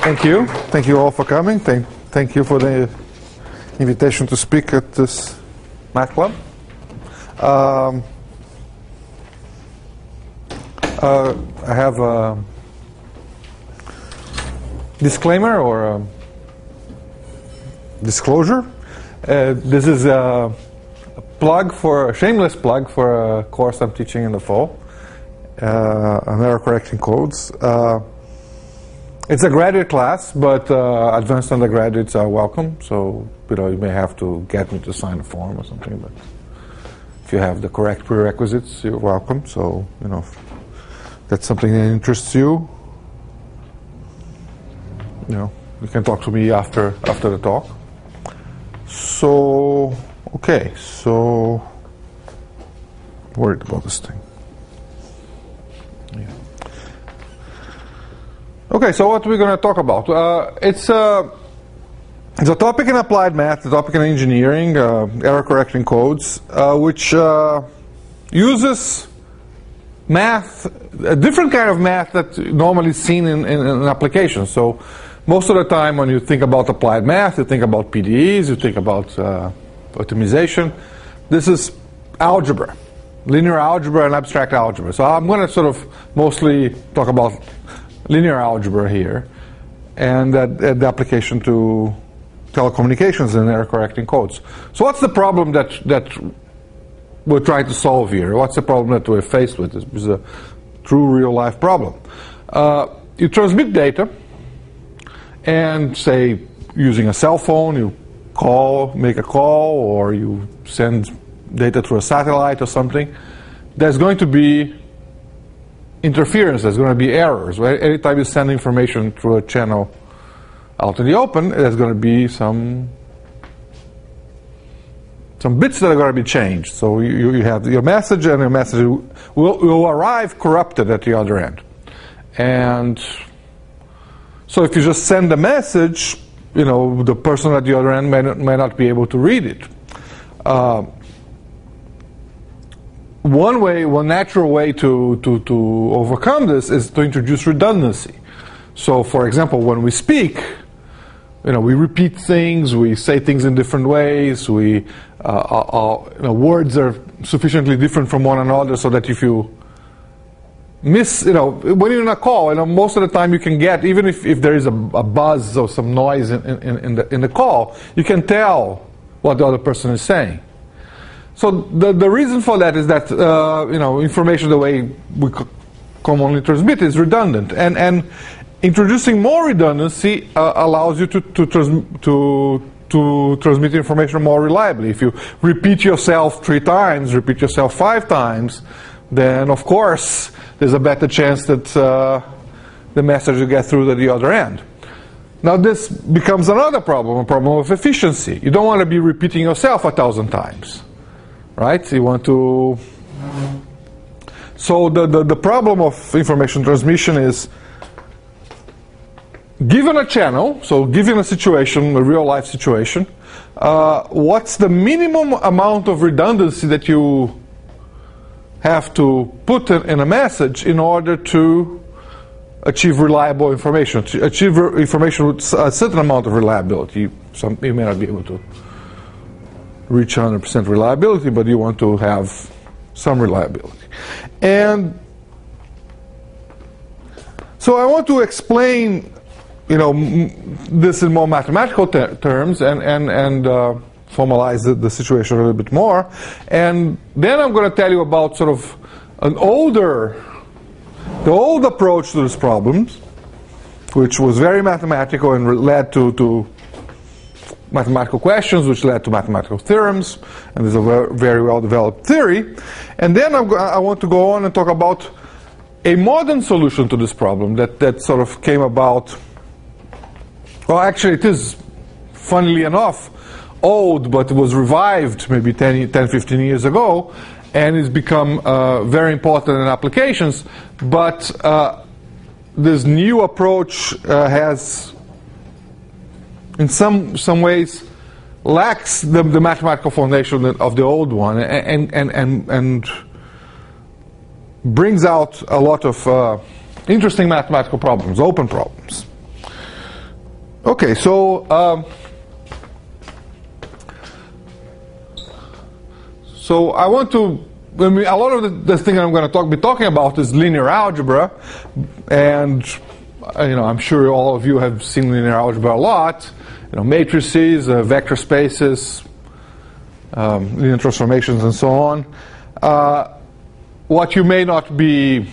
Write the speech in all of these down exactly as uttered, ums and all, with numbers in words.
Thank you. Thank you all for coming. Thank, thank you for the invitation to speak at this math club. Um, uh, I have a disclaimer or a disclosure. Uh, this is a, a plug for a shameless plug for a course I'm teaching in the fall uh, on error correcting codes. Uh, It's a graduate class, but uh, advanced undergraduates are welcome. So you know you may have to get me to sign a form or something. But if you have the correct prerequisites, you're welcome. So you know if that's something that interests you. You know you can talk to me after after the talk. So okay, so worried about this thing. Yeah. Okay, so what are we going to talk about? Uh, it's, uh, it's a topic in applied math, a topic in engineering, uh, error correcting codes, uh, which uh, uses math, a different kind of math that's normally seen in, in, in applications. So most of the time when you think about applied math, you think about P D Es, you think about uh, optimization. This is algebra, linear algebra and abstract algebra. So I'm going to sort of mostly talk about linear algebra here, and that, that the application to telecommunications and error correcting codes. So what's the problem that that we're trying to solve here? What's the problem that we're faced with? This is a true real life problem. Uh, you transmit data, and say using a cell phone, you call, make a call, or you send data through a satellite or something. There's going to be interference, there's going to be errors. Right? Anytime you send information through a channel out in the open, there's going to be some some bits that are going to be changed. So you, you have your message, and your message will, will arrive corrupted at the other end. And so if you just send a message, you know, the person at the other end may not, may not be able to read it. Uh, One way, one natural way to, to, to overcome this is to introduce redundancy. So, for example, when we speak, you know, we repeat things, we say things in different ways, we, uh, our, our, you know, words are sufficiently different from one another so that if you miss, you know, when you're in a call, you know, most of the time you can get, even if, if there is a, a buzz or some noise in, in, in, the, in the call, you can tell what the other person is saying. So the the reason for that is that uh, you know information the way we c- commonly transmit is redundant, and and introducing more redundancy uh, allows you to to, trans- to to transmit information more reliably. If you repeat yourself three times, repeat yourself five times, then of course there's a better chance that uh, the message will get through to the other end. Now this becomes another problem, a problem of efficiency. You don't want to be repeating yourself a thousand times. Right? You want to... So the, the, the problem of information transmission is, given a channel, so given a situation, a real-life situation, uh, what's the minimum amount of redundancy that you have to put in, in a message in order to achieve reliable information, to achieve information with a certain amount of reliability? Some, you may not be able to reach one hundred percent reliability, but you want to have some reliability. And so I want to explain, you know, m- this in more mathematical ter- terms and and and uh, formalize the, the situation a little bit more. And then I'm going to tell you about sort of an older, the old approach to this problem, which was very mathematical and led to to mathematical questions, which led to mathematical theorems, and there's a very well-developed theory. And then I'm go- I want to go on and talk about a modern solution to this problem that, that sort of came about. Well, actually, it is, funnily enough, old, but it was revived maybe ten, fifteen years ago, and it's become uh, very important in applications. But uh, this new approach uh, has, in some some ways, lacks the, the mathematical foundation of the old one, and and and and brings out a lot of uh, interesting mathematical problems, open problems. Okay, so um, so I want to. I mean, a lot of the, the thing I'm going to talk, be talking about is linear algebra, and uh, you know, I'm sure all of you have seen linear algebra a lot. You know, matrices, uh, vector spaces, um, linear transformations, and so on. Uh, what you may not be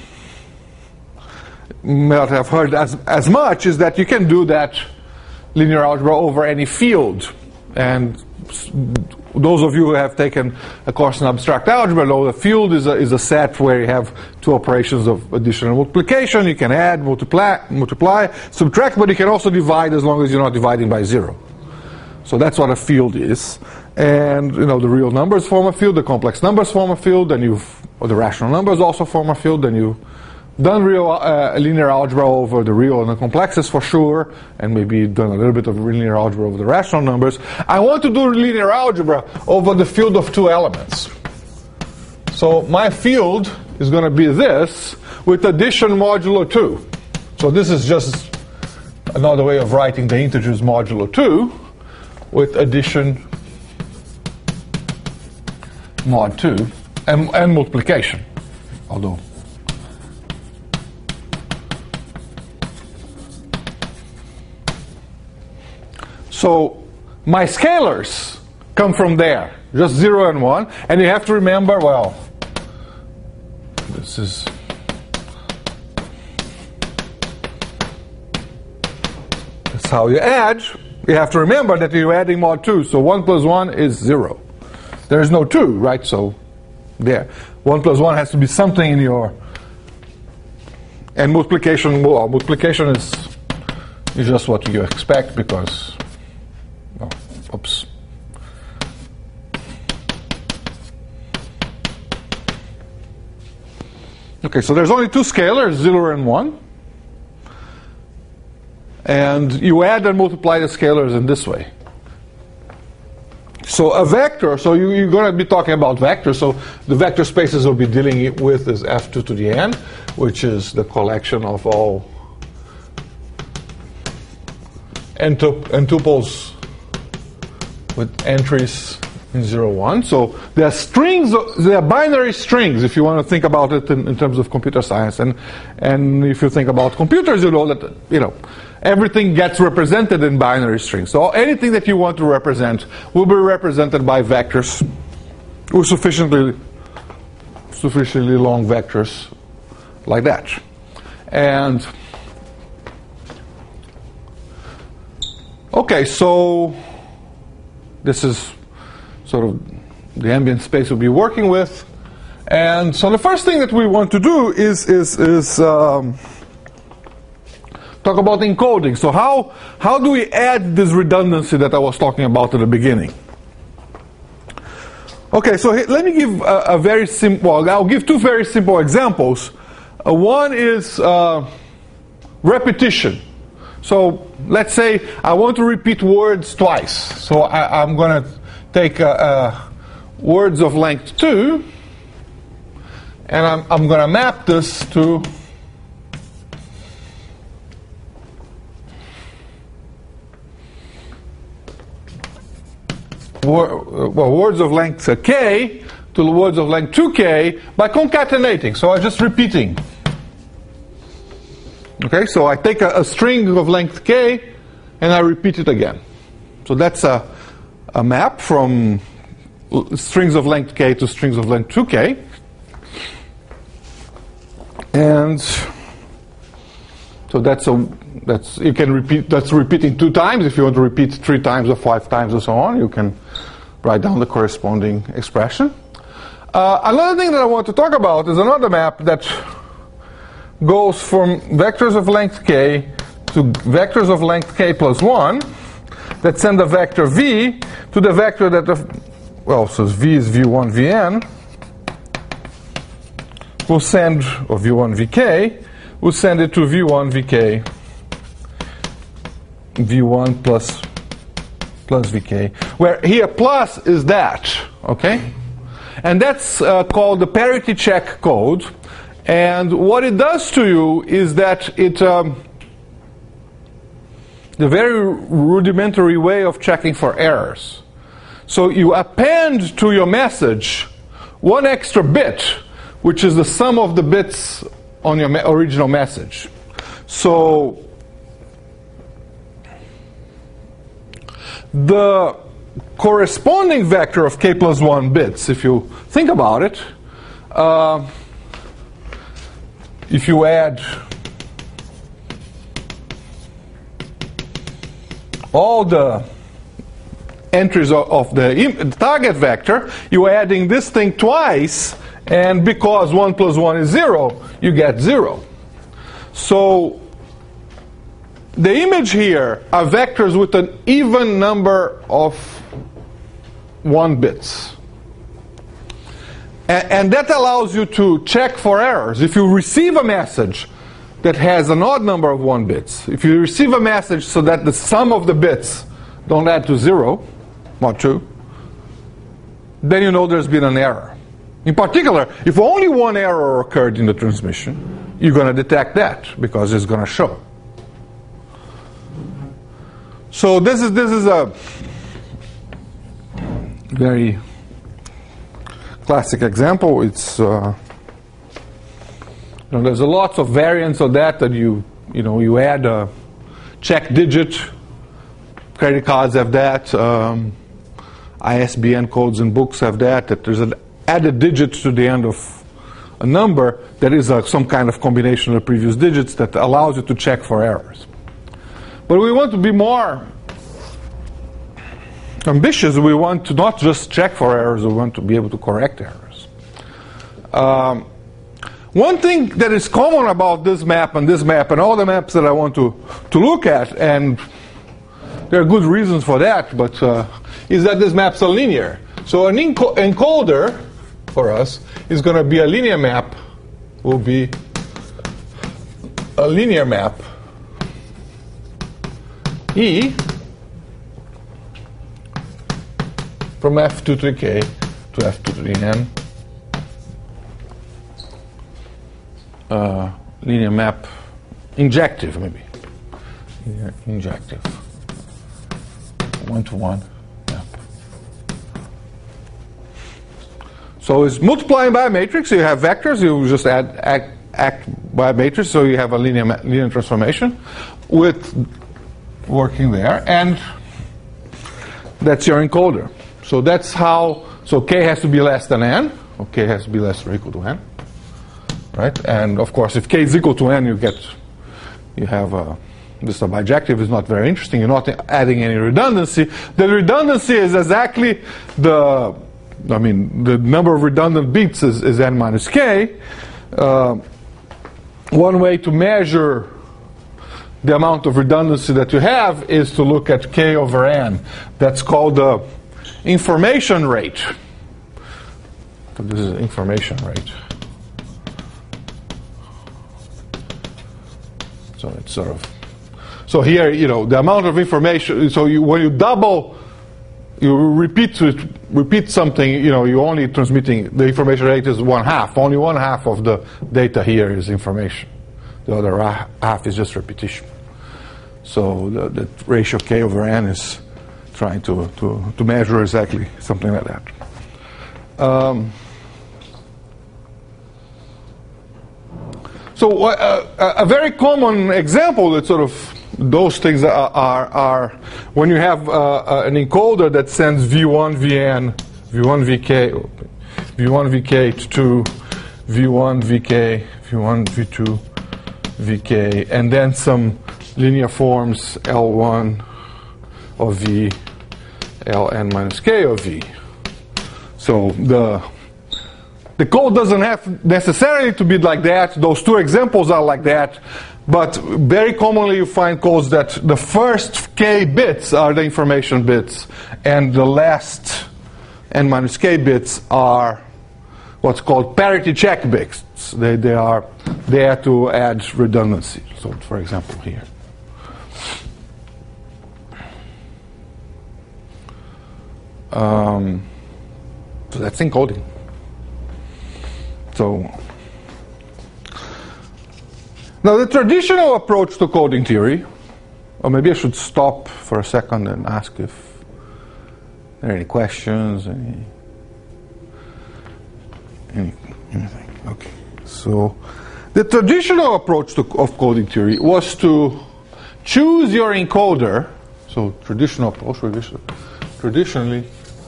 may not have heard as as much is that you can do that linear algebra over any field, and those of you who have taken a course in abstract algebra know the field is a, is a set where you have two operations of addition and multiplication. You can add, multiply, multiply, subtract, but you can also divide as long as you're not dividing by zero. So that's what a field is. And you know, the real numbers form a field, the complex numbers form a field, and you've, or the rational numbers also form a field, and you've done real uh, linear algebra over the real and the complexes for sure, and maybe done a little bit of linear algebra over the rational numbers. I want to do linear algebra over the field of two elements. So my field is going to be this with addition modulo two. So this is just another way of writing the integers modulo two with addition mod two and, and multiplication, although so my scalars come from there, just zero and one, and you have to remember, well, this is that's how you add. You have to remember that you're adding mod two, so one plus one is zero. There is no two, right? So there, one plus one has to be something in your, and multiplication. Well, multiplication is is just what you expect because. Oh, oops. Okay, so there's only two scalars, zero and one. And you add and multiply the scalars in this way. So a vector, so you, you're going to be talking about vectors, so the vector spaces we'll be dealing with is F two to the n, which is the collection of all n-tuples with entries in zero, one. So they are strings, they are binary strings, if you want to think about it in, in terms of computer science. And and if you think about computers, you know that, you know, everything gets represented in binary strings. So anything that you want to represent will be represented by vectors, or sufficiently sufficiently long vectors like that. And okay, so this is sort of the ambient space we'll be working with. And so the first thing that we want to do is is is um, talk about encoding. So how how do we add this redundancy that I was talking about at the beginning? Okay, so let me give a, a very simple. Well, I'll give two very simple examples. Uh, one is uh, repetition. So let's say I want to repeat words twice. So I, I'm going to take uh, uh, words of length two, and I'm, I'm going to map this to wor well, words of length uh, k to words of length two k by concatenating. So I'm just repeating. Okay, so I take a, a string of length k and I repeat it again. So that's a, a map from strings of length k to strings of length two k. And so that's a that's you can repeat that's repeating two times. If you want to repeat three times or five times or so on, you can write down the corresponding expression. Uh, another thing that I want to talk about is another map that goes from vectors of length k to vectors of length k plus one that send a vector v to the vector that, the, well, so v is v one vn, will send, or v one vk, will send it to v one vk, v one plus, plus vk, where here plus is that, okay? And that's uh, called the parity check code. And what it does to you is that it um, the very rudimentary way of checking for errors. So you append to your message one extra bit, which is the sum of the bits on your me- original message. So the corresponding vector of k plus one bits, if you think about it, uh, if you add all the entries of, of the im- target vector, you're adding this thing twice, and because one plus one is zero, you get zero. So the image here are vectors with an even number of one bits. A- and that allows you to check for errors. If you receive a message that has an odd number of one bits, if you receive a message so that the sum of the bits don't add to zero, not true, then you know there's been an error. In particular, if only one error occurred in the transmission, you're going to detect that because it's going to show. So this is this is a very classic example. It's uh, you know, there's a lots of variants of that that you you know you add a check digit. Credit cards have that. Um, I S B N codes and books have that. That there's an added digit to the end of a number that is a, some kind of combination of the previous digits that allows you to check for errors. But we want to be more ambitious. We want to not just check for errors, we want to be able to correct errors. Um, one thing that is common about this map and this map and all the maps that I want to, to look at, and there are good reasons for that, but uh, is that these maps are linear. So an enco- encoder for us is going to be a linear map, will be a linear map E from F two three K to F two three N. Uh, linear map injective, maybe. Linear injective. One to one map. So it's multiplying by a matrix. You have vectors. You just add act, act by a matrix. So you have a linear linear transformation with working there, and that's your encoder. So that's how. So k has to be less than n. Or k has to be less or equal to n. Right. And of course, if k is equal to n, you get you have a. This bijective is not very interesting. You're not adding any redundancy. The redundancy is exactly the, I mean, the number of redundant bits is, is n minus k. Uh, one way to measure the amount of redundancy that you have is to look at k over n. That's called the information rate. So this is information rate. So it's sort of. So here, you know, the amount of information. So you, when you double, you repeat repeat something. You know, you only transmitting the information rate is one half. Only one half of the data here is information. The other half is just repetition. So the, the ratio k over n is trying to to to measure exactly something like that. Um, so uh, a, a very common example that sort of those things are, are, are when you have uh, uh, an encoder that sends v one vn, v one vk, v one vk to v one vk, v one v two vk, and then some linear forms L one of v, Ln minus k of v. So the the code doesn't have necessarily to be like that. Those two examples are like that. But very commonly you find codes that the first k bits are the information bits, and the last n minus k bits are what's called parity check bits. They, they are there to add redundancy. So, for example, here. Um, so that's encoding. So. Now, the traditional approach to coding theory or maybe I should stop for a second and ask if there are any questions, any, any anything. Okay. So the traditional approach to, of coding theory was to choose your encoder. So traditional approach, traditionally,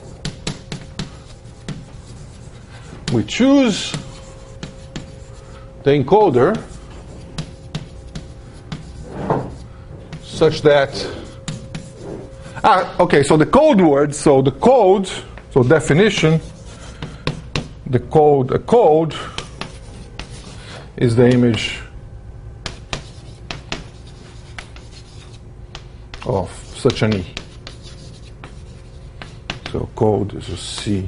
we choose the encoder such that, ah, okay, so the code words, so the code, so definition, the code, a code is the image of such an E. So code is a C,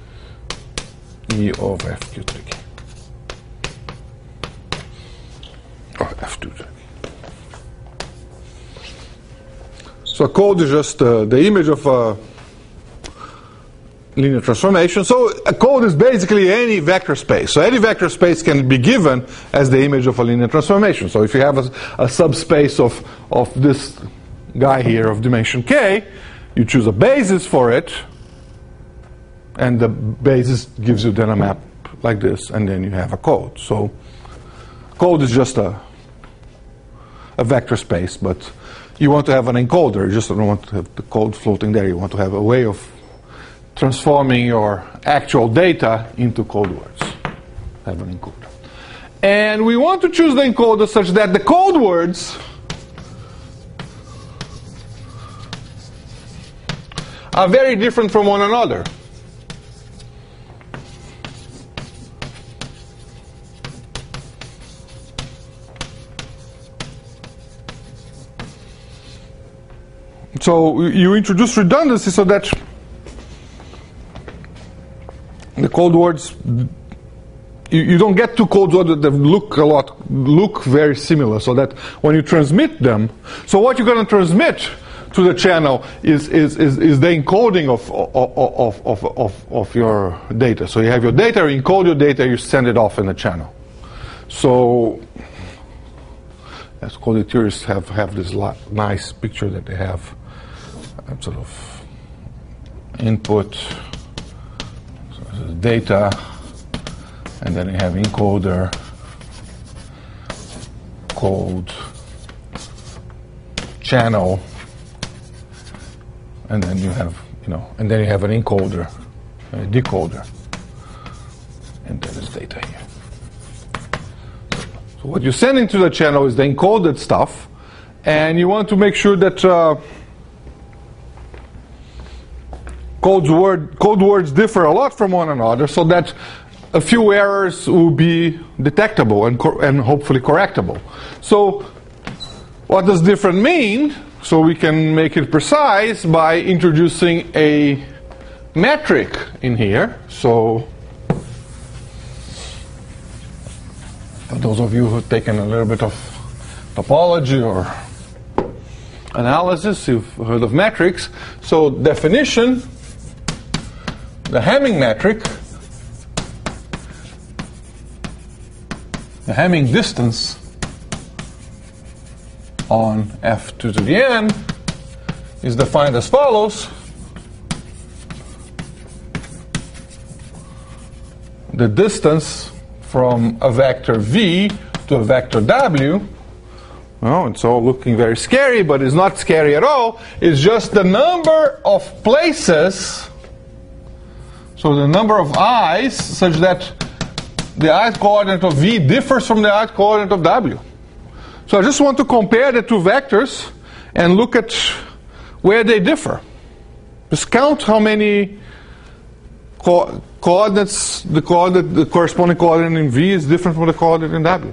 E of F Q three. Or F two. So a code is just uh, the image of a linear transformation. So a code is basically any vector space. So any vector space can be given as the image of a linear transformation. So if you have a, a subspace of, of this guy here of dimension k, you choose a basis for it, and the basis gives you then a map like this, and then you have a code. So code is just a, a vector space, but you want to have an encoder. You just don't want to have the code floating there. You want to have a way of transforming your actual data into code words. Have an encoder. And we want to choose the encoder such that the code words are very different from one another. So you introduce redundancy so that the code words, you, you don't get two code words that look a lot, look very similar, so that when you transmit them, so what you're going to transmit to the channel is is is, is the encoding of of, of of of your data. So you have your data, you encode your data, you send it off in the channel. So as coding theorists have have this nice picture that they have. Sort of input, so this is data, and then you have encoder, code, channel, and then you have, you know, and then you have an encoder, a decoder, and then it's data here. So what you send into the channel is the encoded stuff, and you want to make sure that uh, Code's word, code words differ a lot from one another, so that a few errors will be detectable and, cor and hopefully correctable. So what does different mean? So we can make it precise by introducing a metric in here. So for those of you who have taken a little bit of topology or analysis, you've heard of metrics. So definition, the Hamming metric, the Hamming distance on F two to the n is defined as follows. The distance from a vector v to a vector w, well, it's all looking very scary, but it's not scary at all. It's just the number of places. So the number of i's such that the ith coordinate of v differs from the ith coordinate of w. So I just want to compare the two vectors and look at where they differ. Just count how many co coordinates, the coordinate, the corresponding coordinate in v is different from the coordinate in w.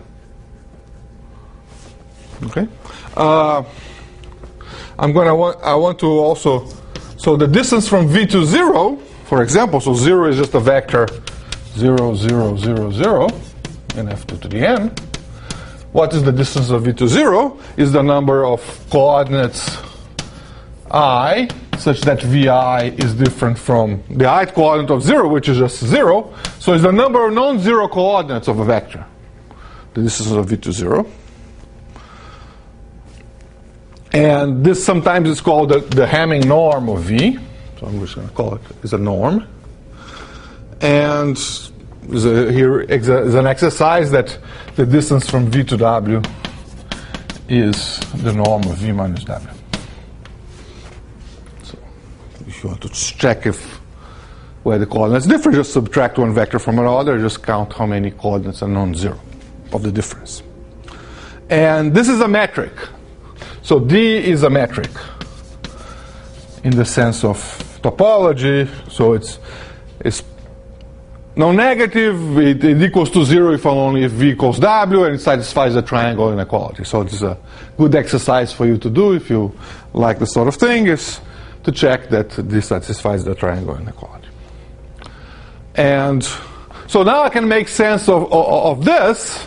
Okay. Uh, I'm gonna want. I want to also. So the distance from v to zero. For example, so zero is just a vector zero, zero, zero, zero in F two to the n. What is the distance of v to zero? Is the number of coordinates I such that vi is different from the ith coordinate of zero, which is just zero. So it's the number of non-zero coordinates of a vector. The distance of v to zero. And this sometimes is called the, the Hamming norm of V. So I'm just going to call it as a norm. And is a, here is an exercise that the distance from V to W is the norm of V minus W. So if you want to check if where the coordinates differ, just subtract one vector from another, just count how many coordinates are non-zero of the difference. And this is a metric. So D is a metric in the sense of topology. So it's it's non-negative. It, it equals to zero if and only if V equals W, and it satisfies the triangle inequality. So it's a good exercise for you to do if you like this sort of thing, is to check that this satisfies the triangle inequality. And so now I can make sense of, of, of this.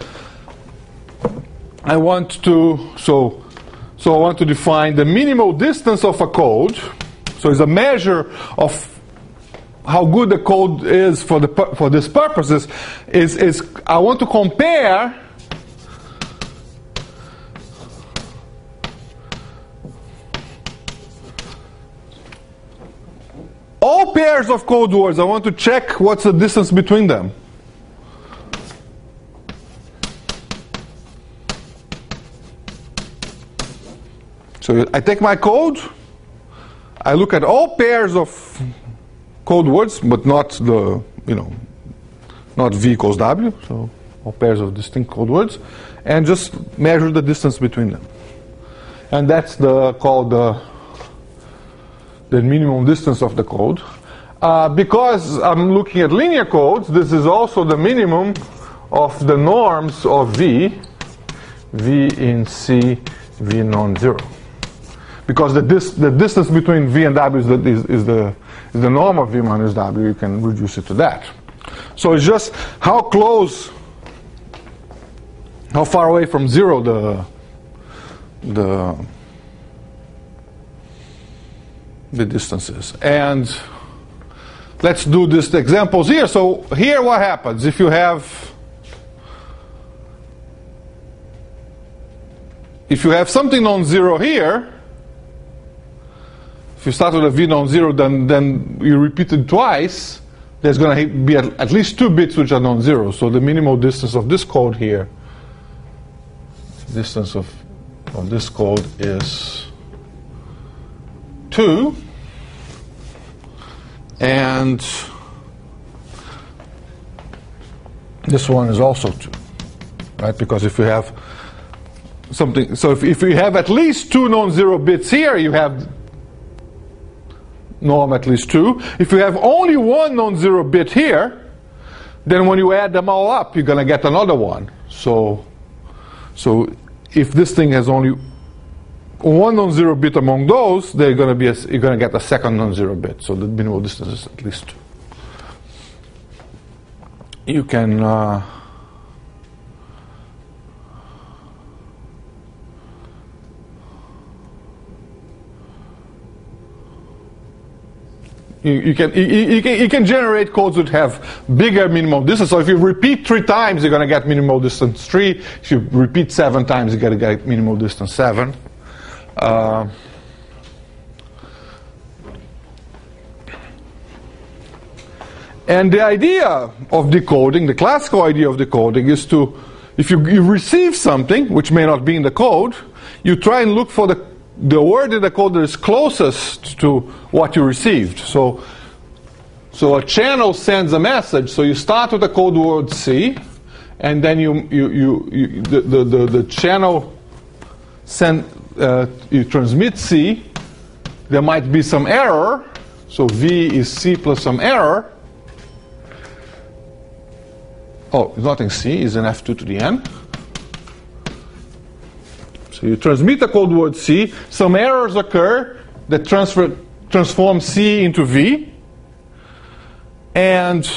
I want to so so I want to define the minimal distance of a code. So it's a measure of how good the code is for the for this purposes. Is is I want to compare all pairs of code words. I want to check what's the distance between them. So I take my code, I look at all pairs of code words, but not the, you know, not V equals W, so all pairs of distinct code words, and just measure the distance between them. And that's the called the, the minimum distance of the code. Uh, because I'm looking at linear codes, this is also the minimum of the norms of V, V in C, V non-zero. Because the, dis the distance between V and W is the, is, is, the, is the norm of V minus W, you can reduce it to that. So it's just how close, how far away from zero the, the, the distance is. And let's do these examples here. So here what happens if you have if you have something non-zero here. If you start with a V non-zero, then then you repeat it twice. There's going to be at, at least two bits which are non-zero. So the minimal distance of this code here, distance of of this code is two. And this one is also two, right? Because if you have something, so if, if you have at least two non-zero bits here, you have norm at least two. If you have only one non-zero bit here, then when you add them all up, you're going to get another one. So, so if this thing has only one non-zero bit among those, they're going to be a, you're going to get a second non-zero bit. So the minimal distance is at least two. You can uh, you, you can you, you can you can generate codes that have bigger minimal distance. So if you repeat three times, you're going to get minimal distance three. If you repeat seven times, you're going to get minimal distance seven. Uh, and the idea of decoding, the classical idea of decoding, is to, if you, you receive something which may not be in the code, you try and look for the, the word in the code that is closest to what you received. So, so a channel sends a message. So you start with the code word C, and then you, you, you, you the, the, the, the channel send. Uh, you transmit C, there might be some error, so V is C plus some error. Oh, it's not in C, it's in F two to the N. So you transmit the code word C, some errors occur that transfer, transform C into V. And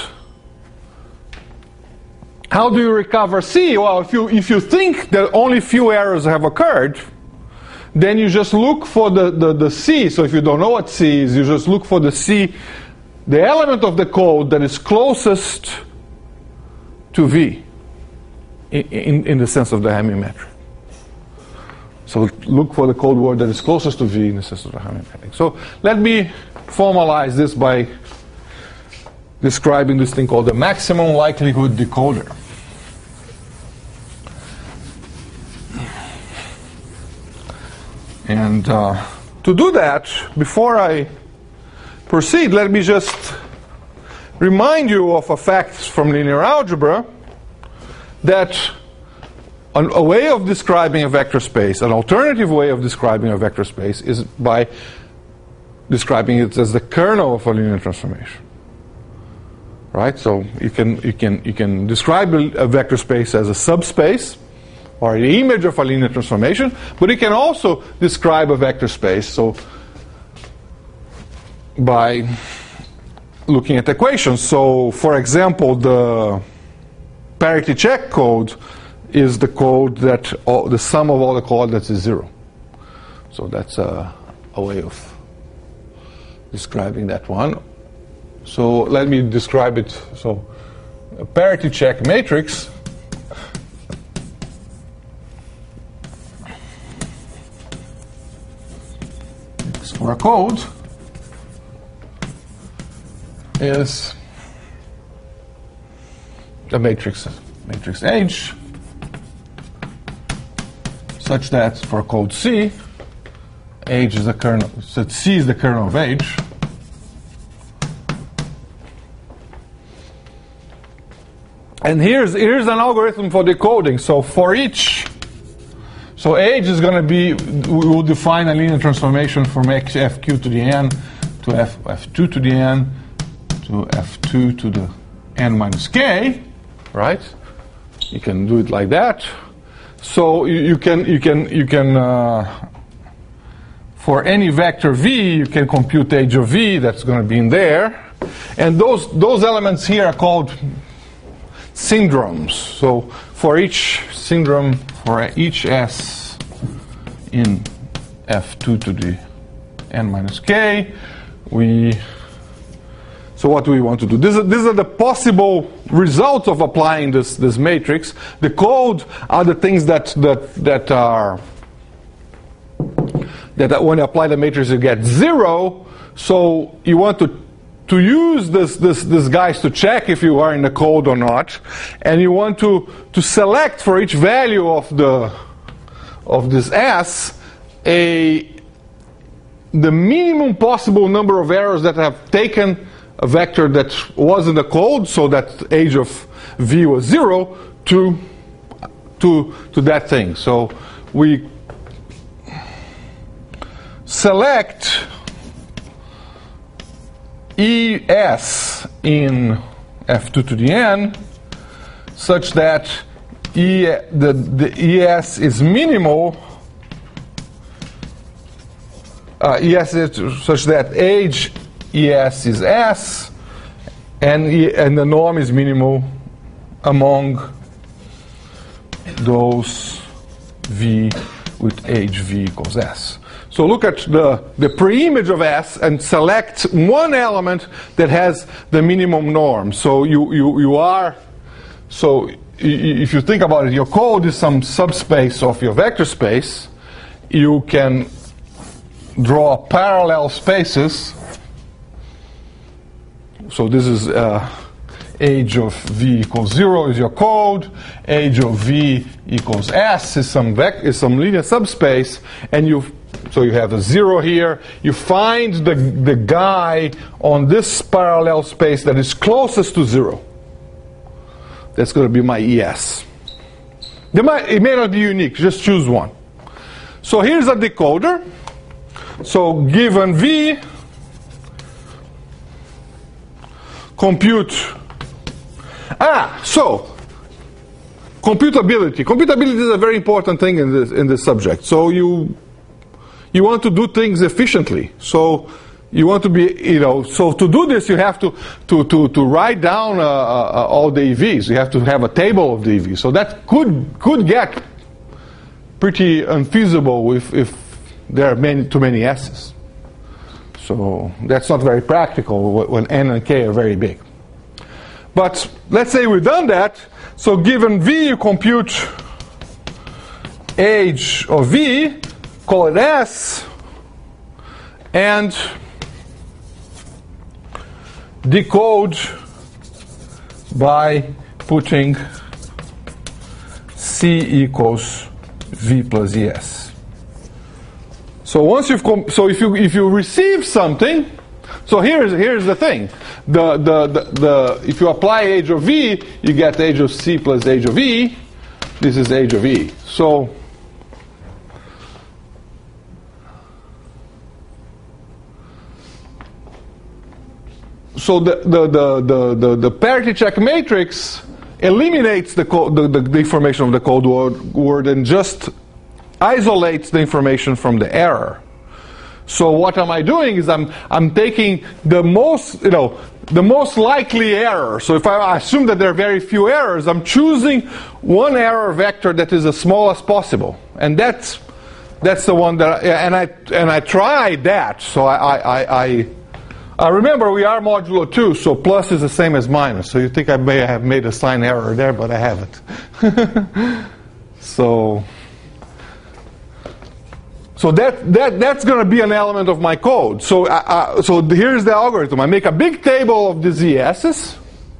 how do you recover C? Well, if you, if you think that only few errors have occurred, then you just look for the, the, the C. So if you don't know what C is, you just look for the C, the element of the code that is closest to V in, in, in the sense of the Hamming metric. So look for the code word that is closest to V in the system of the Hamilton matrix. So let me formalize this by describing this thing called the maximum likelihood decoder. And uh, to do that, before I proceed, let me just remind you of a fact from linear algebra that an, a way of describing a vector space, an alternative way of describing a vector space, is by describing it as the kernel of a linear transformation. Right? So you can you can you can describe a, a vector space as a subspace or the image of a linear transformation, but you can also describe a vector space so by looking at equations. So for example, the parity check code is the code that all, the sum of all the coordinates is zero. So that's a, a way of describing that one. So let me describe it. So a parity check matrix for a code is a matrix matrix H such that for code C, H is the kernel, so C is the kernel of H. And here's here's an algorithm for decoding. So for each, so H is going to be, we will define a linear transformation from X, F Q to the N to F, F2 to the N to F two to the N minus K, right? You can do it like that. So you, you can you can you can uh, for any vector V, you can compute H of V that's going to be in there, and those those elements here are called syndromes. So for each syndrome, for each S in F two to the N minus K, we, so what do we want to do? These are, these are the possible results of applying this, this matrix. The code are the things that, that, that are, that when you apply the matrix you get zero, so you want to to use this, this, this guys to check if you are in the code or not, and you want to, to select for each value of the of this S a the minimum possible number of errors that have taken a vector that was in the code, so that age of V was zero, to to to that thing. So we select E S in F two to the N such that E, the, the E S is minimal, uh, E S is such that age E S is S, and, e, and the norm is minimal among those V with age V equals S. So look at the, the preimage of S and select one element that has the minimum norm. So you, you, you are, so if you think about it, your code is some subspace of your vector space. You can draw parallel spaces. So this is uh, age of V equals zero is your code. Age of V equals S is some vec is some linear subspace, and you so you have a zero here. You find the the guy on this parallel space that is closest to zero. That's going to be my E S. They might, it may not be unique. Just choose one. So here's a decoder. So given V, compute. Ah, so computability. Computability is a very important thing in this in this subject. So you you want to do things efficiently. So you want to be, you know, so to do this you have to to to, to write down uh, uh, all the E Vs. You have to have a table of the E Vs. So that could could get pretty unfeasible if if there are many too many S's. So that's not very practical when N and K are very big. But let's say we've done that. So given V, you compute age of V, call it S, and decode by putting C equals V plus E S. So once you've com so if you if you receive something, so here's here's the thing. The, the the the if you apply age of V, you get age of C plus age of E. This is age of E. So so the the the the, the, the parity check matrix eliminates the, code, the, the the information of the code word, word and just isolates the information from the error. So what am I doing is I'm I'm taking the most you know the most likely error. So if I assume that there are very few errors, I'm choosing one error vector that is as small as possible, and that's that's the one that I, and I and I tried that. So I I I, I remember we are modulo two, so plus is the same as minus. So you think I may have made a sign error there, but I haven't. so. So that, that, that's going to be an element of my code. So, uh, uh, so here's the algorithm. I make a big table of the Z S's.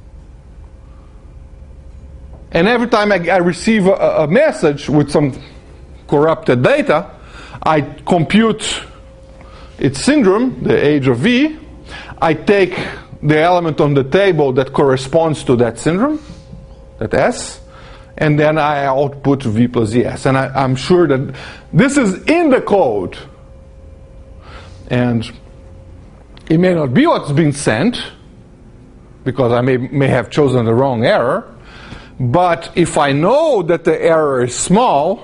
And every time I, I receive a, a message with some corrupted data, I compute its syndrome, the age of V. I take the element on the table that corresponds to that syndrome, that S. And then I output V plus E S. And I, I'm sure that this is in the code. And it may not be what's been sent, because I may, may have chosen the wrong error. But if I know that the error is small,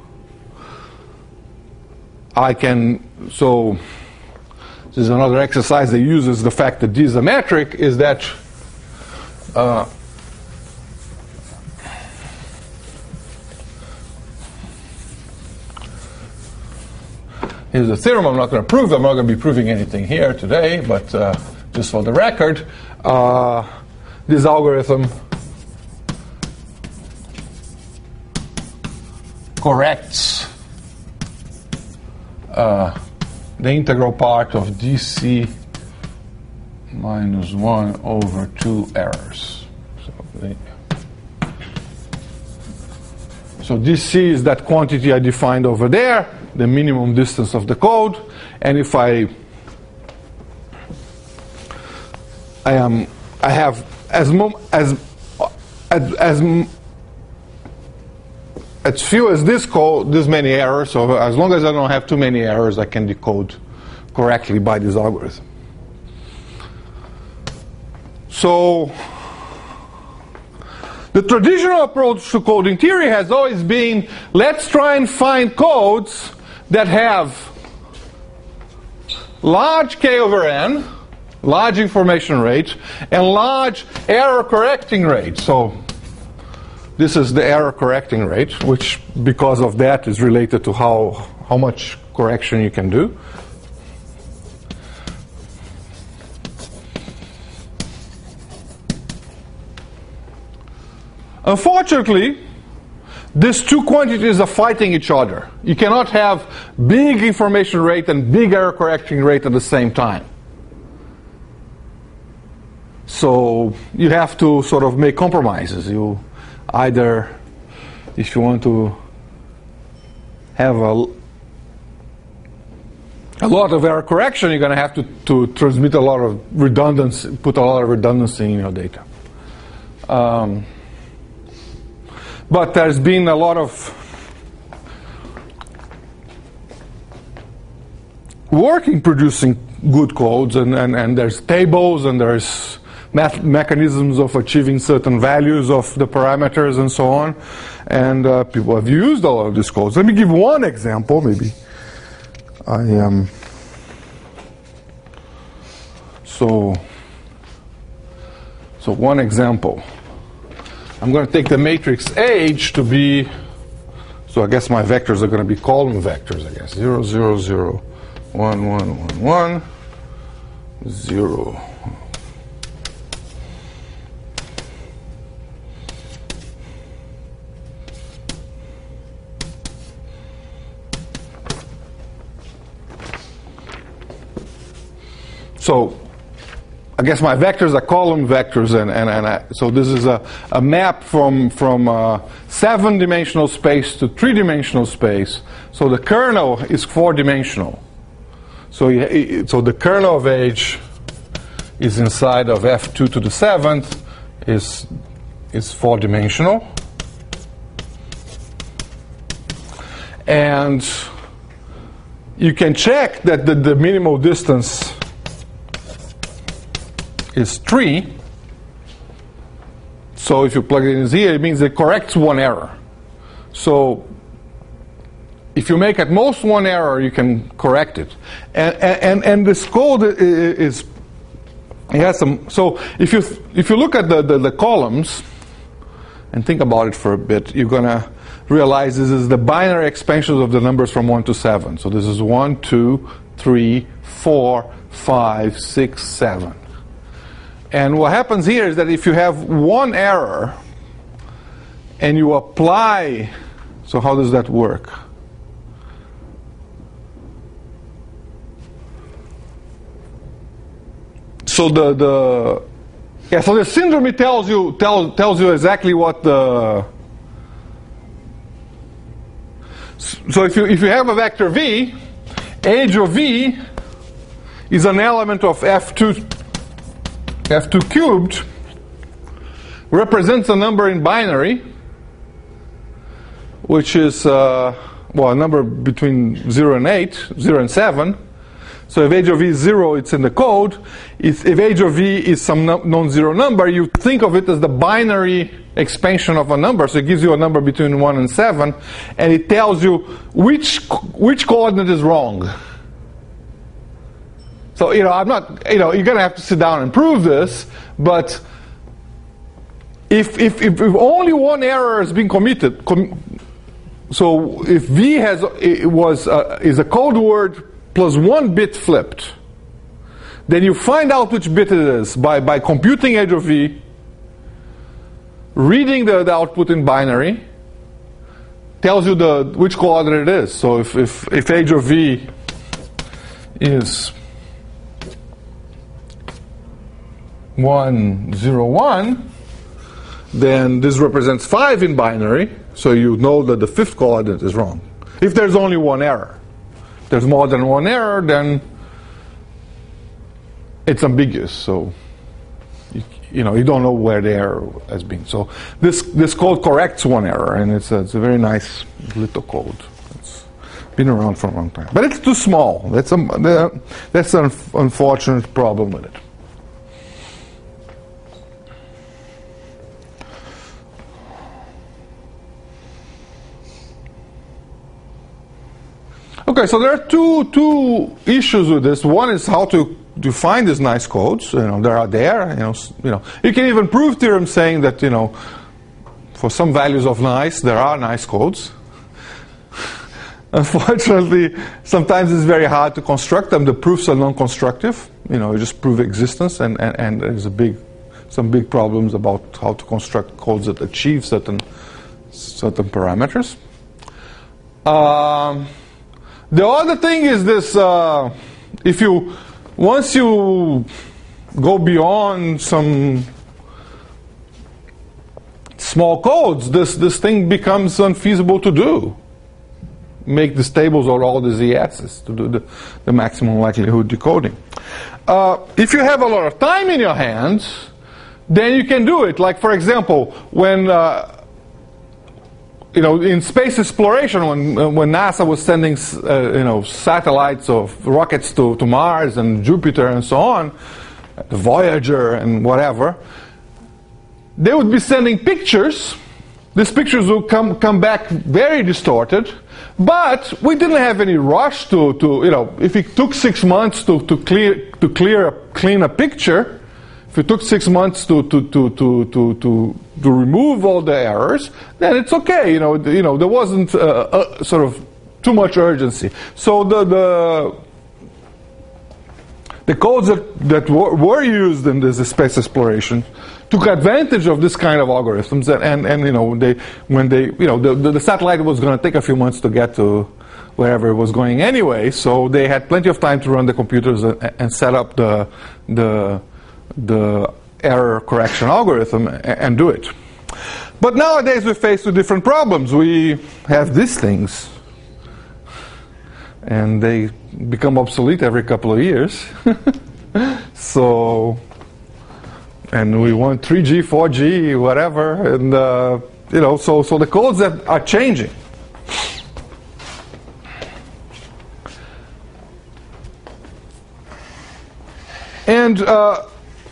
I can, so this is another exercise that uses the fact that D is a metric, is that uh, here's the theorem. I'm not going to prove. I'm not going to be proving anything here today, but uh, just for the record, uh, this algorithm corrects uh, the integral part of dc minus one over two errors. So, they, so dc is that quantity I defined over there, the minimum distance of the code, and if I I am I have as mom, as as as as few as this code, this many errors. So as long as I don't have too many errors, I can decode correctly by this algorithm. So the traditional approach to coding theory has always been, let's try and find codes that have large k over n, large information rate, and large error correcting rate. So this is the error correcting rate, which because of that is related to how, how much correction you can do. Unfortunately, these two quantities are fighting each other. You cannot have big information rate and big error correcting rate at the same time. So you have to sort of make compromises. You either, if you want to have a, a lot of error correction, you're going to have to, to transmit a lot of redundancy, put a lot of redundancy in your data. Um, but there's been a lot of work in producing good codes, and, and, and there's tables, and there's math mechanisms of achieving certain values of the parameters and so on. And uh, people have used a lot of these codes. Let me give one example, maybe. I am... Um, so, so one example. I'm going to take the matrix age to be, so I guess my vectors are going to be column vectors, I guess. zero, zero, zero, one, one, one, one, zero. so I guess my vectors are column vectors, and, and, and I, so this is a, a map from, from uh, seven-dimensional space to three-dimensional space. So the kernel is four-dimensional. So, you, so the kernel of H is inside of F two to the seventh, is, is four-dimensional. And you can check that the, the minimal distance is three. So if you plug it in here, it means it corrects one error. So if you make at most one error, you can correct it. And, and, and this code is, it has some, so if you, if you look at the, the, the columns and think about it for a bit, you're going to realize this is the binary expansions of the numbers from one to seven. So this is one, two, three, four, five, six, seven. And what happens here is that if you have one error and you apply, so how does that work? So the the yeah, so the syndrome tells you tells tells you exactly what the so if you if you have a vector v, age of v is an element of F two F two cubed, represents a number in binary, which is uh, well a number between zero and eight, zero and seven. So if age of v is zero, it's in the code. If, if age of v is some no, non-zero number, you think of it as the binary expansion of a number. So it gives you a number between one and seven, and it tells you which which coordinate is wrong. So, you know, I'm not, you know, you're going to have to sit down and prove this, but if, if, if only one error has been committed, com so if V has, it was, uh, is a code word plus one bit flipped, then you find out which bit it is by, by computing age of V, reading the, the output in binary, tells you the, which coordinate it is. So if, if, if age of V is one, zero, one, then this represents five in binary, so you know that the fifth coordinate is wrong. If there's only one error. If there's more than one error, then it's ambiguous, so you, you know, you don't know where the error has been. So this, this code corrects one error, and it's a, it's a very nice little code. It's been around for a long time. But it's too small. That's, a, that's an unfortunate problem with it. Okay, so there are two two issues with this. One is how to define these nice codes. You know, they are there. You know, you know, you can even prove theorems saying that, you know, for some values of nice, there are nice codes. Unfortunately, sometimes it's very hard to construct them. The proofs are non-constructive. You know, you just prove existence, and, and, and there's a big, some big problems about how to construct codes that achieve certain certain parameters. Um, The other thing is this, uh, if you, once you go beyond some small codes, this, this thing becomes unfeasible to do. Make these tables or all the Z S's to do the, the maximum likelihood decoding. Uh, if you have a lot of time in your hands, then you can do it. Like, for example, when uh, you know, in space exploration, when when NASA was sending uh, you know satellites of rockets to, to Mars and Jupiter and so on, the Voyager and whatever, they would be sending pictures. These pictures would come come back very distorted, but we didn't have any rush to to you know if it took six months to to clear to clear a, clean a picture. If it took six months to to to to to to, to remove all the errors, then it's okay. You know, you know there wasn't uh, uh, sort of too much urgency. So the the the codes that that were, were used in this space exploration took advantage of this kind of algorithms, and and, and you know they when they you know the, the, the satellite was going to take a few months to get to wherever it was going anyway, so they had plenty of time to run the computers and, and set up the, the, the error correction algorithm and, and do it. But nowadays we're faced with different problems. We have these things, and they become obsolete every couple of years. So, and we want three G, four G, whatever, and uh, you know, so so the codes that are changing. And uh,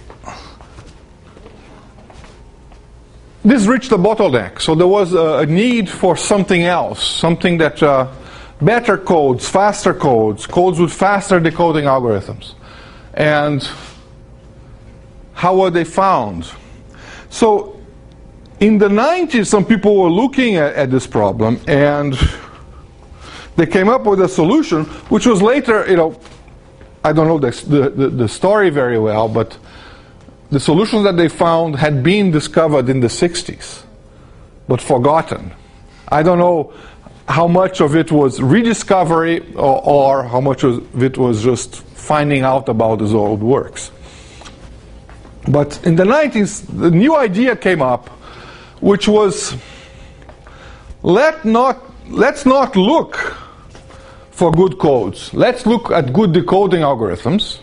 this reached the bottleneck. So there was a, a need for something else, something that uh, better codes, faster codes, codes with faster decoding algorithms. And how were they found? So in the nineties, some people were looking at, at this problem, and they came up with a solution, which was later, you know, I don't know the, the, the story very well, but the solutions that they found had been discovered in the sixties, but forgotten. I don't know how much of it was rediscovery or, or how much of it was just finding out about these old works. But in the nineties, the new idea came up, which was, let not, let's not look for good codes. Let's look at good decoding algorithms,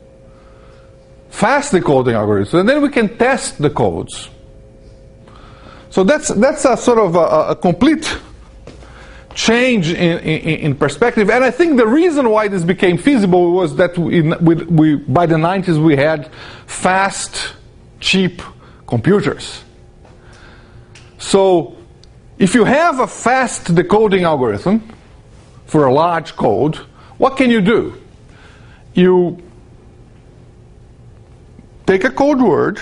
fast decoding algorithms, and then we can test the codes. So that's that's a sort of a, a complete change in, in, in perspective. And I think the reason why this became feasible was that we, we, we, by the nineties we had fast, cheap computers. So if you have a fast decoding algorithm for a large code, what can you do? You take a code word,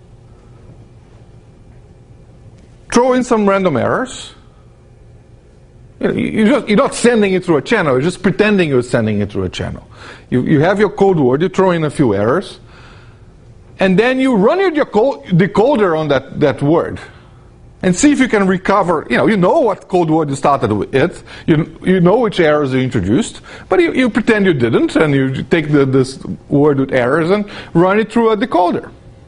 throw in some random errors. You know, you just, you're not sending it through a channel, you're just pretending you're sending it through a channel. You, you have your code word, you throw in a few errors, and then you run your decoder on that, that word. And see if you can recover, you know, you know what code word you started with it, you, you know which errors you introduced, but you, you pretend you didn't, and you take the, this word with errors and run it through a decoder.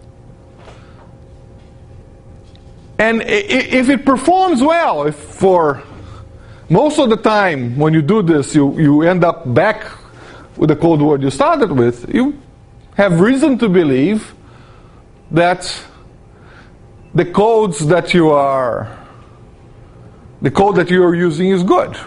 And if it performs well, if for most of the time when you do this, you, you end up back with the code word you started with, you have reason to believe that the codes that you are, the code that you are using is good.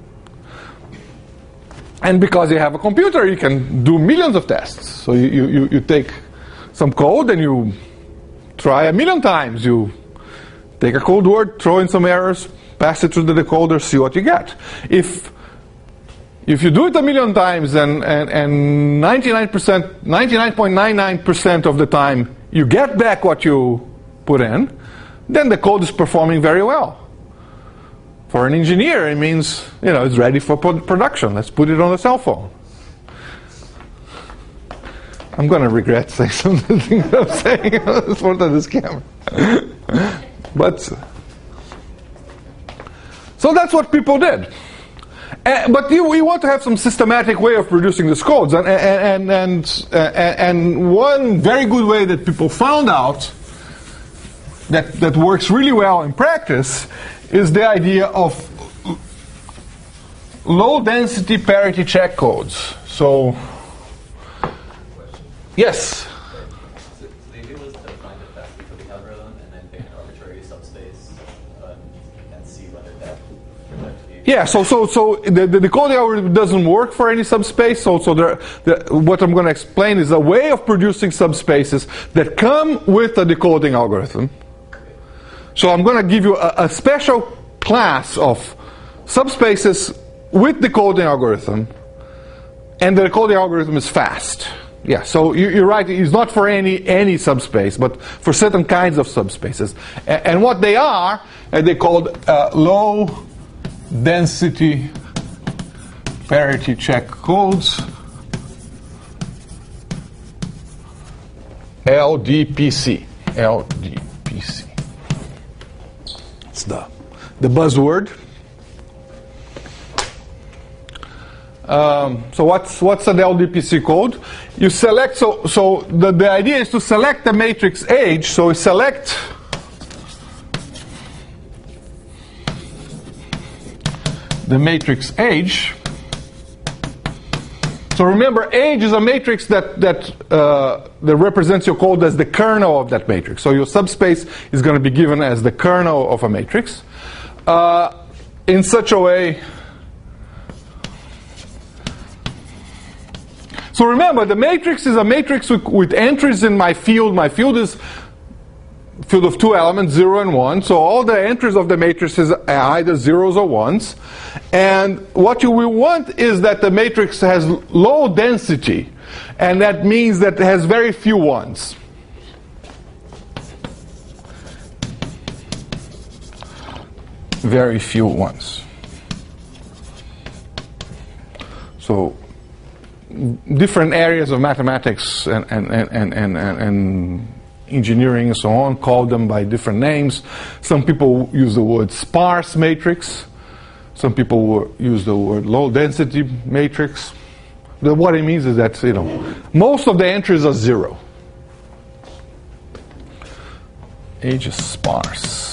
And because you have a computer, you can do millions of tests. So you, you, you take some code and you try a million times. You take a code word, throw in some errors, pass it through the decoder, see what you get. If if you do it a million times and and, and ninety-nine percent, ninety-nine point nine nine percent of the time you get back what you put in, then the code is performing very well. For an engineer, it means, you know, it's ready for production. Let's put it on the cell phone. I'm going to regret saying some of the things I'm saying in front of this camera. But so that's what people did. Uh, but you, we want to have some systematic way of producing these codes, and and and and, uh, and one very good way that people found out that that works really well in practice is the idea of low density parity check codes. So, yes. So the idea was to find a fast decoding algorithm and then pick an arbitrary subspace um, and see whether that turned out to be. Yeah, so so so the, the decoding algorithm doesn't work for any subspace. So so the, the, what I'm going to explain is a way of producing subspaces that come with a decoding algorithm. So I'm going to give you a, a special class of subspaces with decoding algorithm, and the decoding algorithm is fast. Yeah, so you, you're right, it's not for any any subspace, but for certain kinds of subspaces. And, and what they are, uh, they called uh, low density parity check codes, L D P C. L D P C. It's the, the buzzword. Um, so what's what's an L D P C code? You select, so so the, the idea is to select the matrix H, so we select the matrix H. So remember, H is a matrix that that uh, that represents your code as the kernel of that matrix. So your subspace is going to be given as the kernel of a matrix uh, in such a way. So remember, the matrix is a matrix with, with entries in my field. My field is field of two elements, zero and one. So all the entries of the matrix is either zeros or ones. And what you will want is that the matrix has low density. And that means that it has very few ones. Very few ones. So different areas of mathematics and, and, and, and, and, and engineering and so on call them by different names. Some people use the word sparse matrix. Some people use the word low density matrix. The, what it means is that, you know, most of the entries are zero. H is sparse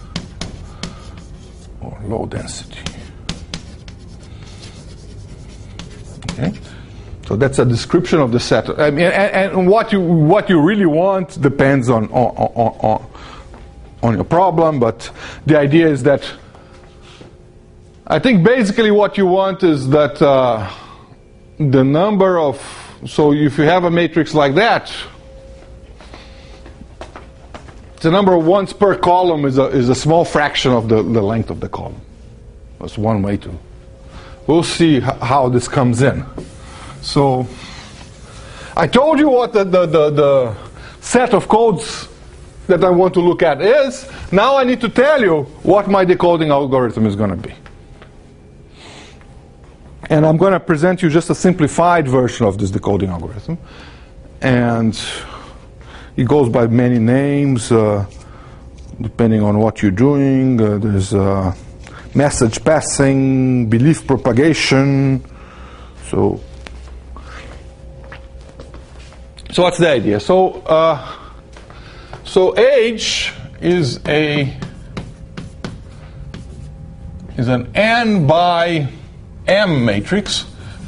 or low density. Okay. So that's a description of the set. I mean, and, and what you what you really want depends on on, on on on your problem, but the idea is that I think basically what you want is that uh, the number of, so if you have a matrix like that, the number of ones per column is a is a small fraction of the, the length of the column. That's one way to. We'll see h- how this comes in. So I told you what the, the, the, the set of codes that I want to look at is. Now I need to tell you what my decoding algorithm is going to be. And I'm going to present you just a simplified version of this decoding algorithm. And it goes by many names, uh, depending on what you're doing. Uh, there's uh, message passing, belief propagation. So So what's the idea? So, uh, so H is a is an n by m matrix.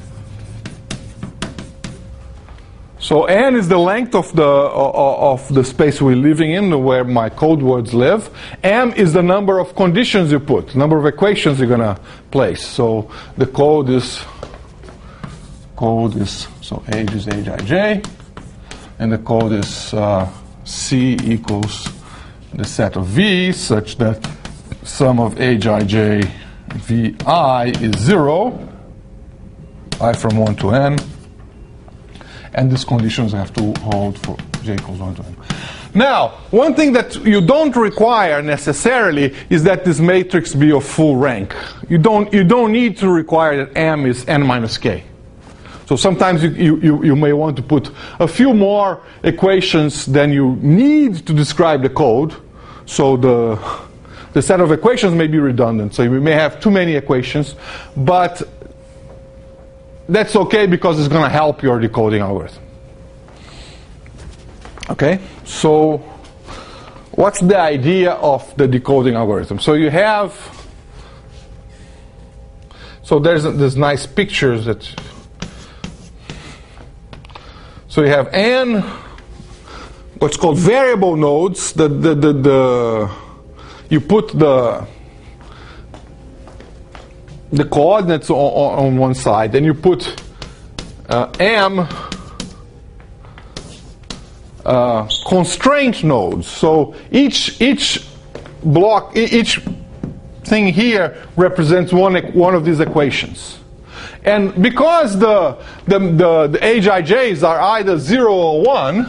So n is the length of the uh, of the space we're living in, where my code words live. M is the number of conditions you put, number of equations you're gonna place. So the code is code is so H is Hij. And the code is uh, C equals the set of V, such that sum of Hij Vi is zero, I from one to n. And these conditions have to hold for j equals one to n. Now, one thing that you don't require necessarily is that this matrix be of full rank. You don't, you don't need to require that m is n minus k. So sometimes you, you, you may want to put a few more equations than you need to describe the code. So the, the set of equations may be redundant. So you may have too many equations. But that's okay because it's going to help your decoding algorithm. Okay? So what's the idea of the decoding algorithm? So you have... So there's, there's nice pictures that... So you have n, what's called variable nodes. The, the, the, the, you put the, the coordinates on, on one side, then you put uh, m uh, constraint nodes. So each each block, each thing here represents one one of these equations. And because the, the, the, the Hij's are either zero or one,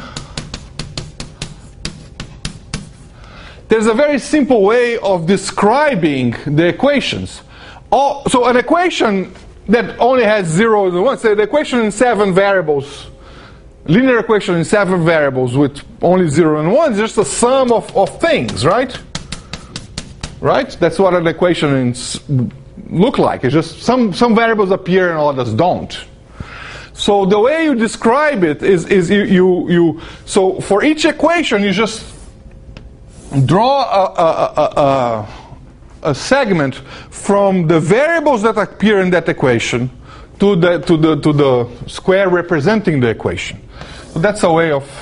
there's a very simple way of describing the equations. All, so an equation that only has zeros and ones, so the equation in seven variables, linear equation in seven variables with only zero and one is just a sum of, of things, right? Right? That's what an equation in look like. It's just some, some variables appear and others don't. So the way you describe it is, is you, you, you so for each equation you just draw a, a, a, a, a segment from the variables that appear in that equation to the, to the, to the square representing the equation. So that's a way of...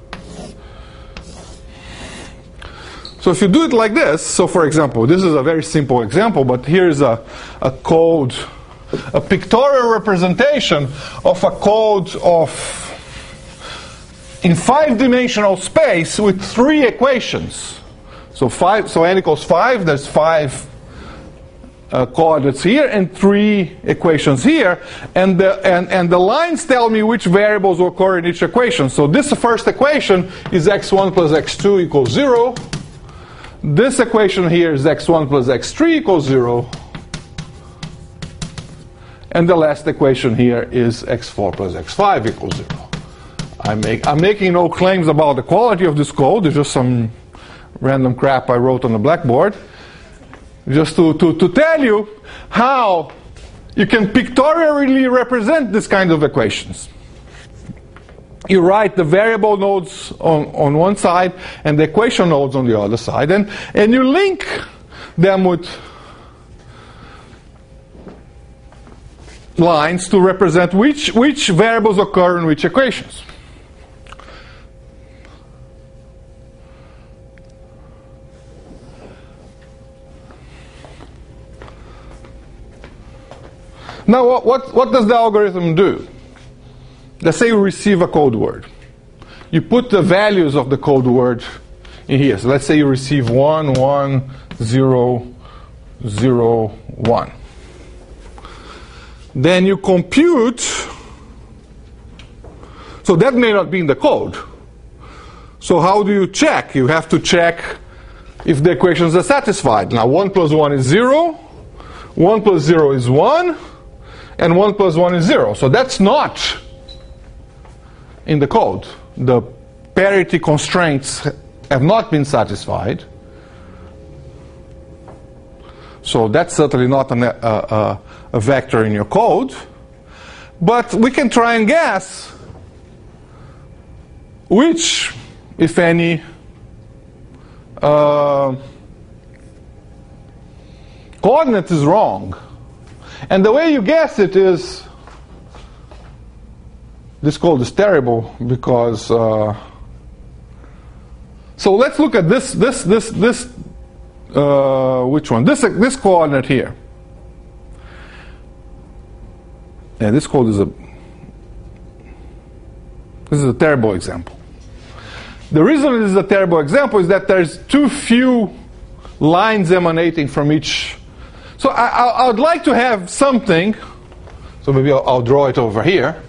So if you do it like this, so for example, this is a very simple example, but here's a, a code, a pictorial representation of a code of in five-dimensional space with three equations. So five, so n equals five, there's five uh, coordinates here and three equations here, and the and, and the lines tell me which variables occur in each equation. So this first equation is x one plus x two equals zero. This equation here is x one plus x three equals zero. And the last equation here is x four plus x five equals zero. I'm, make, I'm making no claims about the quality of this code. It's just some random crap I wrote on the blackboard. Just to, to, to tell you how you can pictorially represent this kind of equations. You write the variable nodes on, on one side and the equation nodes on the other side, and, and you link them with lines to represent which, which variables occur in which equations. Now, what, what, what does the algorithm do? Let's say you receive a code word. You put the values of the code word in here. So let's say you receive one, one, zero, zero, one. Then you compute. So that may not be in the code. So how do you check? You have to check if the equations are satisfied. Now one plus one is zero, one plus zero is one, and one plus one is zero. So that's not in the code. The parity constraints have not been satisfied. So that's certainly not an, a, a, a vector in your code. But we can try and guess which, if any, uh, coordinate is wrong. And the way you guess it is, this code is terrible because, uh, so let's look at this, this, this, this, uh, which one? This, this coordinate here. Yeah, this code is a, this is a terrible example. The reason this is a terrible example is that there's too few lines emanating from each. So I, I, I would like to have something, so maybe I'll, I'll draw it over here.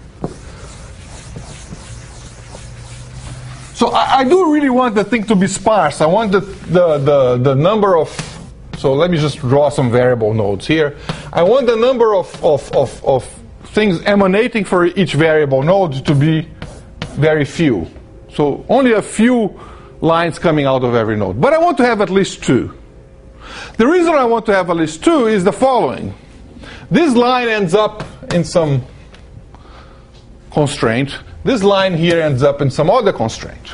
So I, I do really want the thing to be sparse. I want the, the, the, the number of, so let me just draw some variable nodes here. I want the number of, of, of, of things emanating for each variable node to be very few. So only a few lines coming out of every node. But I want to have at least two. The reason I want to have at least two is the following. This line ends up in some constraint. This line here ends up in some other constraint.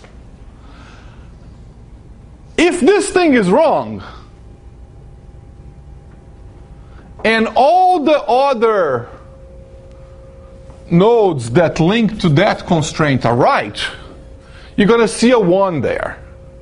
If this thing is wrong, and all the other nodes that link to that constraint are right, you're going to see a one there.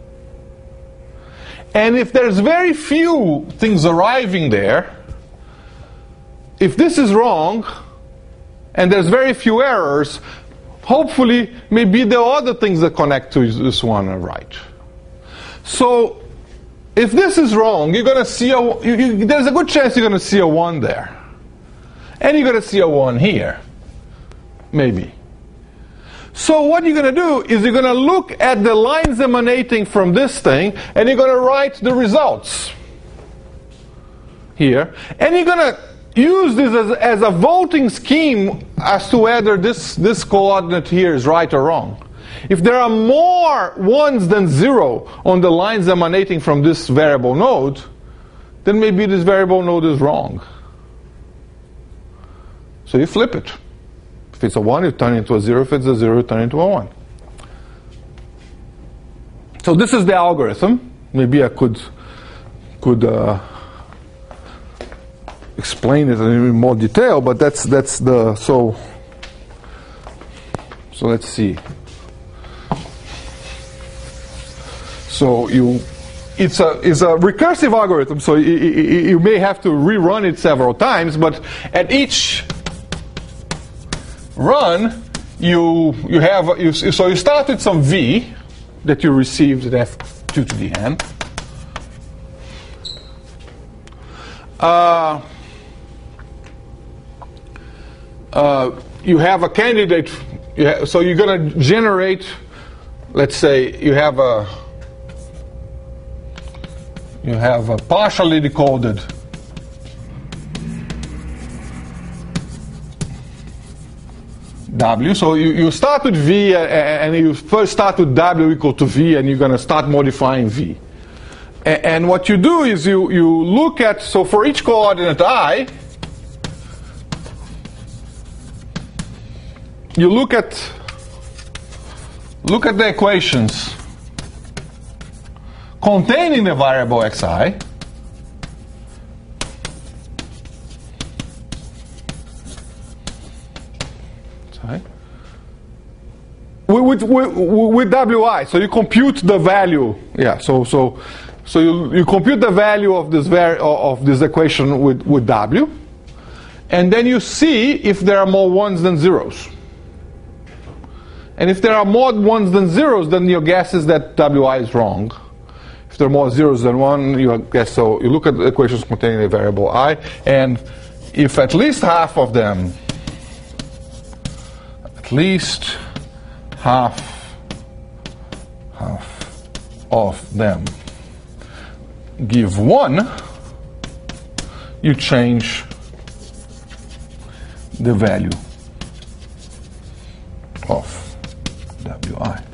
And if there's very few things arriving there, if this is wrong, and there's very few errors, hopefully maybe the other things that connect to this one are right. So if this is wrong, you're going to see a, you, you, there's a good chance you're going to see a one there. And you're going to see a one here. Maybe. So what you're going to do is you're going to look at the lines emanating from this thing, and you're going to write the results here. And you're going to use this as, as a voting scheme as to whether this, this coordinate here is right or wrong. If there are more ones than zero on the lines emanating from this variable node, then maybe this variable node is wrong. So you flip it. If it's a one, you turn it into a zero. If it's a zero, you turn it into a one. So this is the algorithm. Maybe I could could uh, explain it in more detail, but that's that's the so. So let's see. So you, it's a it's a recursive algorithm. So you, you may have to rerun it several times, but at each run, you you have you, so you start with some v that you received at f two to the n. Uh, uh, you have a candidate. You ha- so you're going to generate. Let's say you have a you have a partially decoded W. So you, you start with V, and you first start with W equal to V, and you're going to start modifying V. And, and what you do is you, you look at, so for each coordinate I, you look at look at the equations containing the variable xi. With, with, with wi, so you compute the value. Yeah, so so so you, you compute the value of this var- of this equation with, with w, and then you see if there are more ones than zeros. And if there are more ones than zeros, then your guess is that wi is wrong. If there are more zeros than one, you guess so. You look at the equations containing the variable I, and if at least half of them, at least half, half of them give one, you change the value of wi.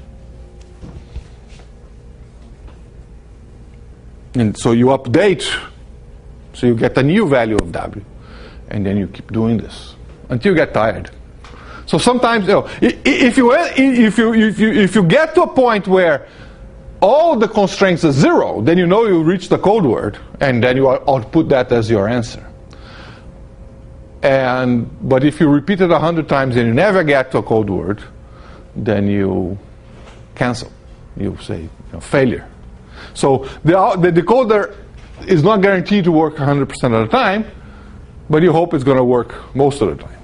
And so you update, so you get a new value of w, and then you keep doing this until you get tired. So sometimes, you know, if you if you if you if you get to a point where all the constraints are zero, then you know you reach the code word, and then you output that as your answer. And but if you repeat it a hundred times and you never get to a code word, then you cancel. You say, you know, failure. So the the decoder is not guaranteed to work one hundred percent of the time, but you hope it's going to work most of the time.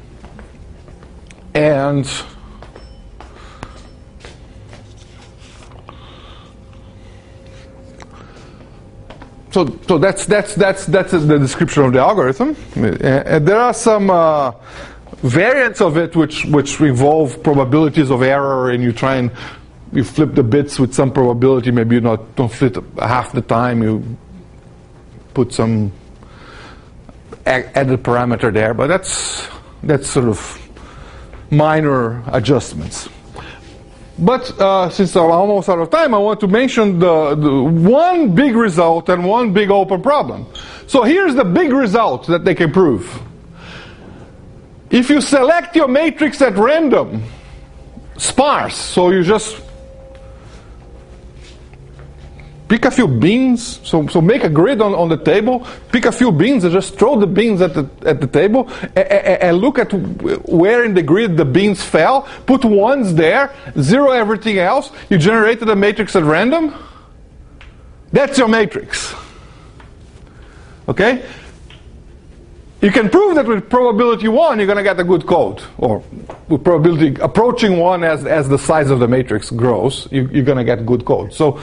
And so so that's that's that's that's the description of the algorithm. And there are some uh, variants of it which which involve probabilities of error, and you try and you flip the bits with some probability. Maybe you not don't flip half the time. You put some added parameter there, but that's that's sort of minor adjustments. But uh, since I'm almost out of time, I want to mention the, the one big result and one big open problem. So here's the big result that they can prove. If you select your matrix at random, sparse, so you just pick a few beans, so so make a grid on, on the table, pick a few beans and just throw the beans at the at the table, and, and look at where in the grid the beans fell, put ones there, zero everything else, you generated a matrix at random. That's your matrix. Okay? You can prove that with probability one you're going to get a good code, or with probability approaching one as, as the size of the matrix grows, you, you're going to get good code. So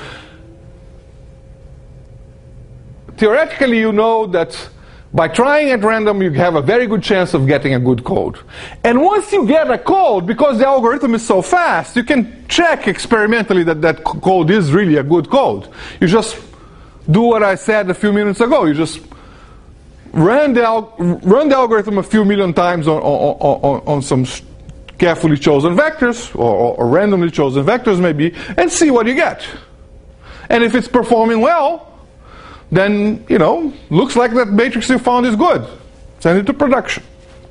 theoretically, you know that by trying at random, you have a very good chance of getting a good code. And once you get a code, because the algorithm is so fast, you can check experimentally that that code is really a good code. You just do what I said a few minutes ago. You just run the, al- run the algorithm a few million times on, on, on, on some carefully chosen vectors, or, or, or randomly chosen vectors maybe, and see what you get. And if it's performing well, then, you know, looks like that matrix you found is good. Send it to production.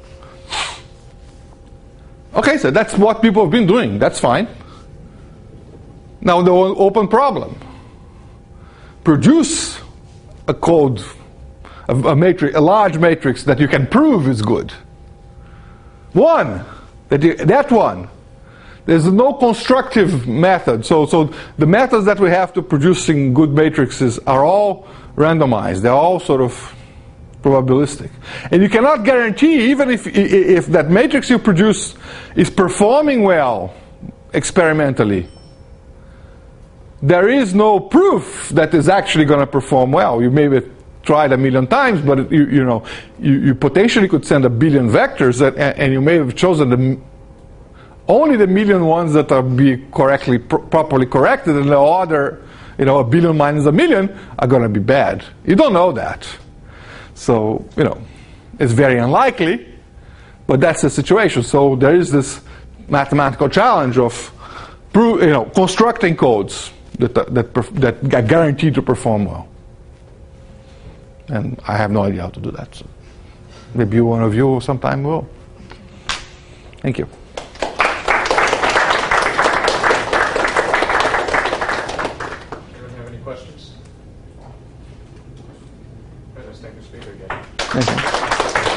Okay, so that's what people have been doing. That's fine. Now the open problem. Produce a code, a, a matrix, a large matrix that you can prove is good. One, that you, that one. There's no constructive method. So, so the methods that we have to producing good matrices are all randomized. They're all sort of probabilistic. And you cannot guarantee, even if, if that matrix you produce is performing well experimentally, there is no proof that is actually going to perform well. You may have tried a million times, but you, you know, you, you potentially could send a billion vectors, that, and you may have chosen the, only the million ones that are be correctly, pr properly corrected, and the other, you know, a billion minus a million are going to be bad. You don't know that. So, you know, it's very unlikely, but that's the situation. So there is this mathematical challenge of, you know, constructing codes that that that are guaranteed to perform well. And I have no idea how to do that. So maybe one of you sometime will. Thank you. Anyone have any questions? Let's thank the speaker again. Thank you.